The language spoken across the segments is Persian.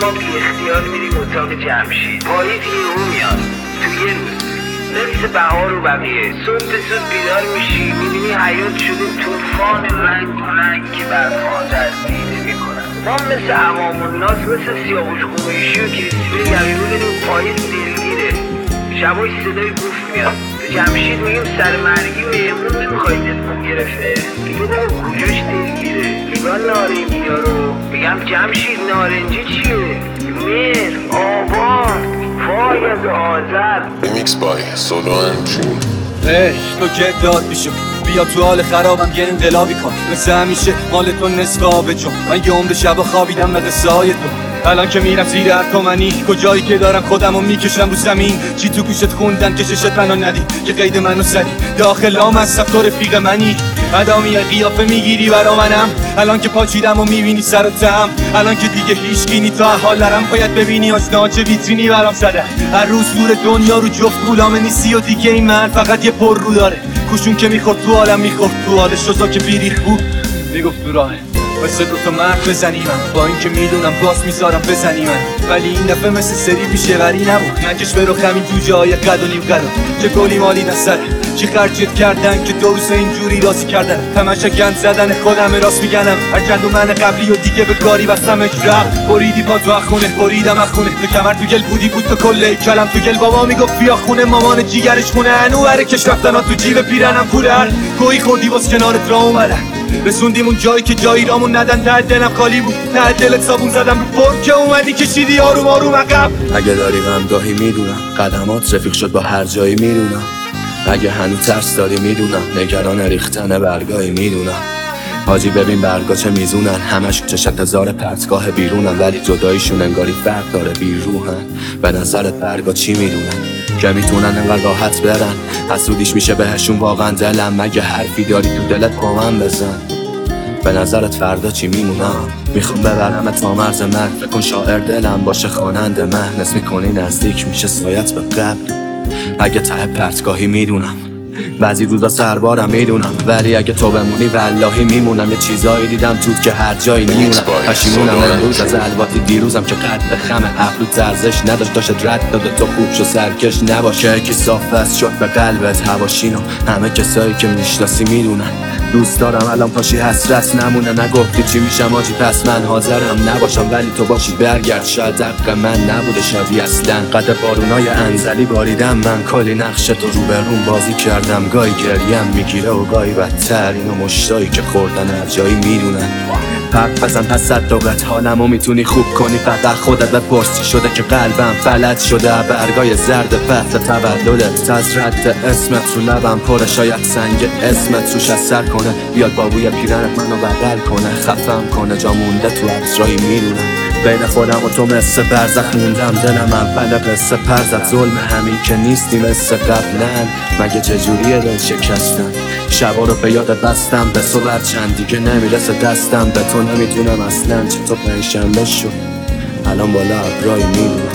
ما بی اختیار میریم اتاق جمشید. پاییز یهو میاد تو یه روز مثل بهار و بقیه. صبح زود بیدار میشی میبینی حیات شده طوفان رنگ و رنگ که برفان دستگیره میکنن. ما مثل عوام الناس مثل سیاوش قمیشی و کریسپی یقیقو داریم. پاییز دلگیره، شبای صدای بوف میاد. به جمشید میگیم سرمرگی مهمون نمیخوای دلمون گرفته. میگه کجاش دلگیره؟ نگاه نارنجی ها رو. میگم جمشید نارنجی چیه؟ مهر، آبان، فایز آذر. ریمیکس بای سولو انجون. تو که داد میشم بیا تو حال خرابم یه انقلابی کن. مثل همیشه مال تو نصف آب جون. من یه عمر شب خوابیدم به قصه های تو. الان که میرم زیر هر تومنی کجایی که دارم خودمو میکشم رو زمین. چی تو گوشت خوندن که ششت منو ندی که قید منو زدی. داخل هم از تو رفیق منی. ادامی قیافه میگیری برا منم. الان که پاچیدم و میبینی سر و تم. الان که دیگه هیچ گینی تا حالرم. باید ببینی آشنا چه ویترینی برام زده. هر روز دور دنیا رو جفت غلام نیستی و دیگه این من فقط یه پر رو داره. کوشون که میخورد تو عالم میخورد تو حال شزا که بیریخ بود میگفت تو راهه. مثل دوتا مرد بزنیمم با این که میدونم باز میذارم بزنیمم. ولی این دفعه مثل سری بیشوری نبود. نکش برو همین تو جای قد و نیم قدم. چه گلی مالی نسره چی خرجت کردن که دو روز اینجوری راضی کردن. همش گند زدن خودم راست میگنم. هر گندو من قبلی و دیگه به کاری بستم اجرب. بریدی پا تو اخونه بریدم اخونه. تو کمر تو گل بودی بود تو کله کلم تو گل. بابا میگفت بیا خونه مامان جیگرش خونه. انوره کش رفتن تو جیب پیرنم پولن. گویی خوردی باز کنارت را اومدن. رسوندیم اون جایی که جایی رامون ندن. ته دلم خالی بود ته دلت صابون زدم رو پر که اومدی کشیدی آروم آروم عقب. اگه داری غمگاهی میدونم قدمات رفیق شد با هر جایی میدونم. اگه هنوز ترس داری میدونم نگران ریختن برگاهی میدونم. حاجی ببین برگا چه میزونن همش چشت هزار پرتگاه بیرونن. ولی جداییشون انگاری فرق داره بیروحن. به نظرت برگا چی میدونن که میتونن انقدر راحت برن؟ حسودیش میشه بهشون واقعا دلم. مگه حرفی داری تو دلت با من بزن. به نظرت فردا چی میمونم؟ میخوام ببرم تا مرز مرگ. فکر کن شاعر دلم باشه خواننده مهن. اسم میکنی نزدیک میشه سایت به قبل. اگه ته پرتگاهی میدونم بعضی روزا سربارم میدونم. ولی اگه تو بمونی والله میمونم. یه چیزایی دیدم توت که هر جایی میمونم. پشیمونم امروز از الواتی دیروزم که قد خم ابرو ارزش نداشت. داشت رد داده تو خوب شو سرکش نباشه. یکی صاف بس شد به قلبت هواشینو. همه کسایی که میشناسی میدونن دوست دارم الان پاشی حسرت نمونه. نگفتی چی میشم آجی پس من حاضرم نباشم. ولی تو باشی برگرد شاید حق من نبوده شادی اصلا. قد بارونای انزلی باریدم من. کلی نقش تو رو برون بازی کردم. گاهی گریم میگیره و گاهی بدتر. اینو مشتایی که خوردن هر جایی میدونن. حرف بزن پس صدقت حالمو میتونی خوب کنی. فقط خودت بپرسی شده که قلبم فلج شده. برگای زرد فصل تولدت از رد اسمت رو لبم پره. شاید سنگ اسمت روش اثر کنه. بیاد بابوی پیرنت منو بغل کنه. خفم کنه جا مونده تو عطرایی میدونم. بین خودم و تو مثل برزخ موندم. دلم اول قصه پرزد ظلم همین که نیستی مثل قبلن. مگه چجوریه دل شکستن؟ شبا رو به یاد بستم به تو برچند دیگه نمیرسه دستم. به تو نمیتونم اصلا چطور پنجشنبه شد الان بالا ابرایی میدونم.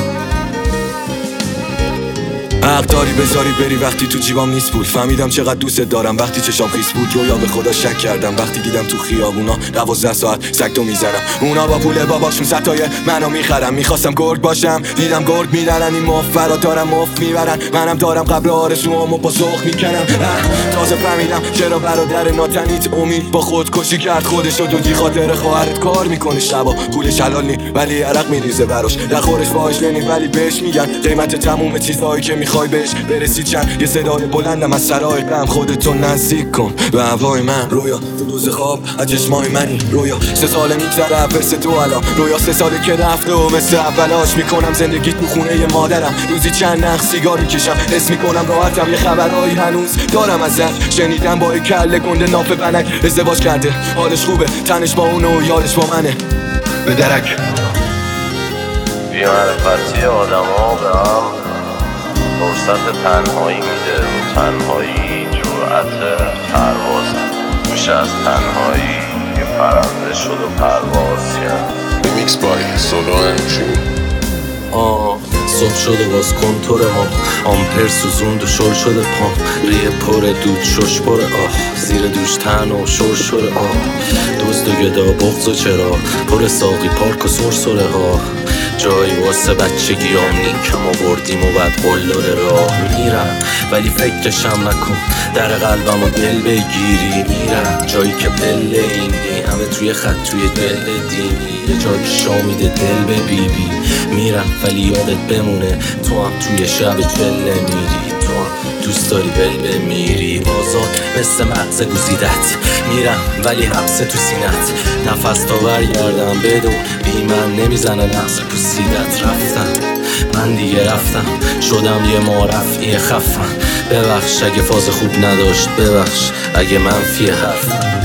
حق داری بذاری بری وقتی تو جیبام نیست پول. فهمیدم چقدر دوست دارم وقتی چشام خیس بود. رویا به خدا شک کردم وقتی دیدم تو خیابونا 12 ساعت سگتو میزنم. اونا با پول باباشون ستای منو میخرم. میخواستم گرگ باشم دیدم گرگ میدارن. این مفرا دارم مف میبرن. منم دارم قبل آرزوامو با ذوق میکنم. تازه فهمیدم چرا برادر ناتنیت امید با خودکشی کرد. خودشو دودی خاطر خواهرت کار میکنه شبا. پولش حلال نی ولی عرق میریزه براش. در خورش باهاش نی ولی بهش میگن قیمت تموم چیزایی که میخوای بهش برسی چند. یه صدای بلندم از سرای غم. خودتو نزدیک کن به هوای من. رویا تو دوز خواب از چشمای منی. رویا 3 ساله میگذره مثل تو الان. رویا 3 ساله که رفته و مثل اولاش میکنم زندگی تو خونه مادرم. روزی چند نخ سیگار میکشم حس میکنم راحتم. یه خبرایی هنوز دارم ازش شنیدم با کله گنده ناف بنک ازدواج کرده. حالش خوبه تنش با اونو و یادش با منه. به درک بی‌معرفتی آدم ها به هم فرصت تنهایی میده و تنهایی جرأت پرواز میشه. از تنهایی یه پرنده شد و پرواز کرد. ریمیکس بای سولو انجون. صبح شده باز کنتور ما. آمپر سوزوند و شل شده پام. ریه پر دود شش پر زیر دوش تن و شور شور دزد و گدا بغض و چرا پر ساقی پارک و سرسره ها. جایی واسه بچگیام نیکم آوردیم و بعد قلدر راه میرم، ولی فکرشم نکن در قلبم و دل بگیری. میرم جایی که پله اینی همه توی خط توی دل دینی، یه جایی شامیده دل به بیبی. میرم ولی یادت بمونه تو هم توی شب چله میری، تو هم دوست داری بل بمیری. آزاد مثل مغز گزیدت میرم ولی حبس تو سینت، نفس تا برگردم بدون بی من نمیزنه نفس پوسیدت. رفتم من دیگه رفتم شدم یه معرفی خفم، ببخش اگه فاز خوب نداشت، ببخش اگه منفی حرفم.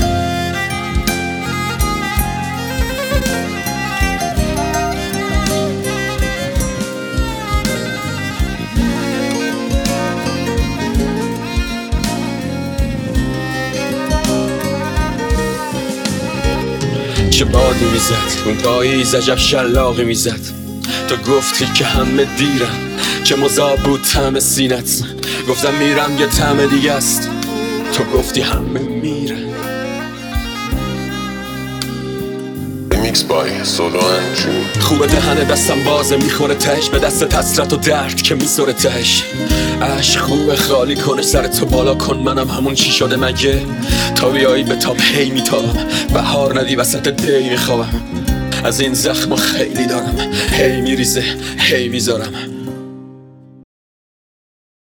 چه بادی میزد اون پاییز، عجب شلاقی میزد. تو گفتی که همه دیرم، چه مذاب بود طعم سینت. گفتم میرم یه طعم دیگه است، تو گفتی همه میرن. Mixed by سولو انجوم. خوبه دهن دستم بازه میخوره تش به دست حسرت و درد که میسوره تش. عشق خوبه خالی کنه سر تو بالا کن، منم همون چی شده مگه تا بیایی به تاب هی میتابم، بهار ندی وسط دی میخوابم. از این زخم خیلی دارم، هی میریزه هی میذارم.